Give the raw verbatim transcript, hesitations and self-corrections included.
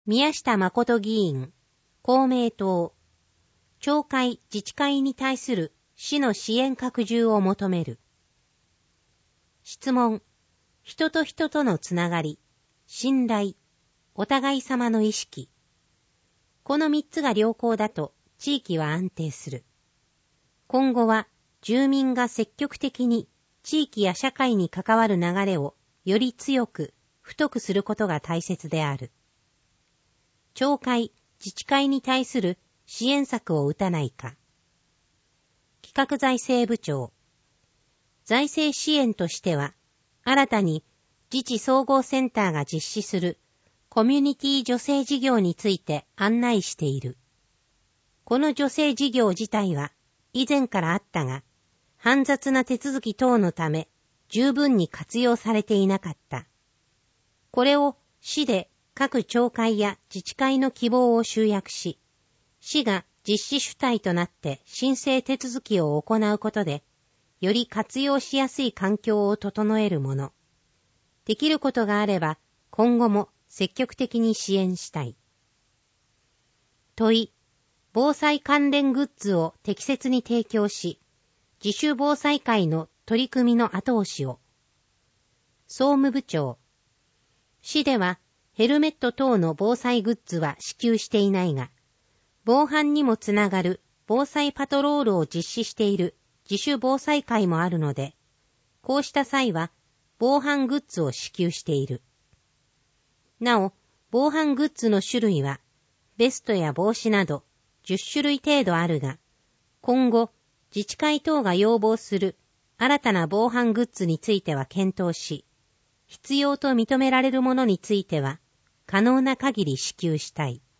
宮下誠議員、公明党、町会・自治会に対する市の支援拡充を求める。質問、人と人とのつながり、信頼、お互い様の意識。この三つが良好だと地域は安定する。今後は住民が積極的に地域や社会に関わる流れをより強く、太くすることが大切である。町会・自治会に対する支援策を打たないか。企画財政部長。財政支援としては、新たに自治総合センターが実施するコミュニティ助成事業について案内している。この助成事業自体は以前からあったが、煩雑な手続き等のため十分に活用されていなかった。これを市で各町会や自治会の希望を集約し、市が実施主体となって申請手続きを行うことで、より活用しやすい環境を整えるもの。できることがあれば、今後も積極的に支援したい。問い、防災関連グッズを適切に提供し、自主防災会の取り組みの後押しを。総務部長。市ではヘルメット等の防災グッズは支給していないが、防犯にもつながる防災パトロールを実施している自主防災会もあるので、こうした際は防犯グッズを支給している。なお、防犯グッズの種類は、ベストや帽子などじゅっしゅるい程度あるが、今後、自治会等が要望する新たな防犯グッズについては検討し、必要と認められるものについては、可能な限り支給したい。